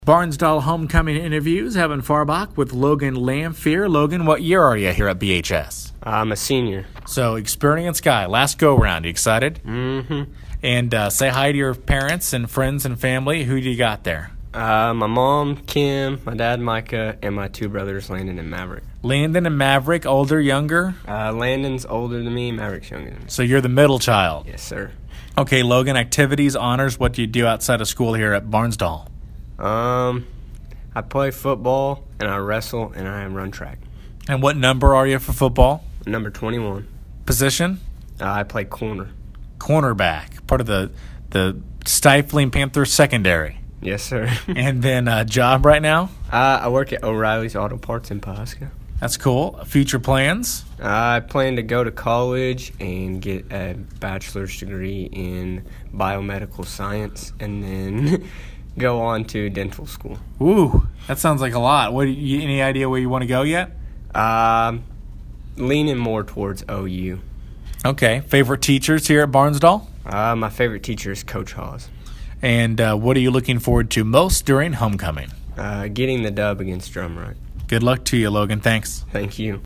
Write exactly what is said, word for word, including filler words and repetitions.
Barnsdall Homecoming Interviews, Evan Farbach with Logan Lamphere. Logan, what year are you here at B H S? I'm a senior. So, experienced guy. Last go-round. You excited? Mm-hmm. And uh, say hi to your parents and friends and family. Who do you got there? Uh, my mom, Kim, my dad, Micah, and my two brothers, Landon and Maverick. Landon and Maverick, older, younger? Uh, Landon's older than me, Maverick's younger than me. So you're the middle child? Yes, sir. Okay, Logan, activities, honors, what do you do outside of school here at Barnsdall? Um, I play football, and I wrestle, and I run track. And what number are you for football? Number twenty-one. Position? Uh, I play corner. Cornerback, part of the the stifling Panthers secondary. Yes, sir. And then uh, job right now? uh, I work at O'Reilly's Auto Parts in Pawhuska. That's cool. Future plans? Uh, I plan to go to college and get a bachelor's degree in biomedical science, and then go on to dental school. Ooh, that sounds like a lot. What? You, any idea where you want to go yet? Um, leaning more towards O U. Okay. Favorite teachers here at Barnsdall? Uh, my favorite teacher is Coach Hawes. And uh, what are you looking forward to most during homecoming? Uh, getting the dub against Drumright. Good luck to you, Logan. Thanks. Thank you.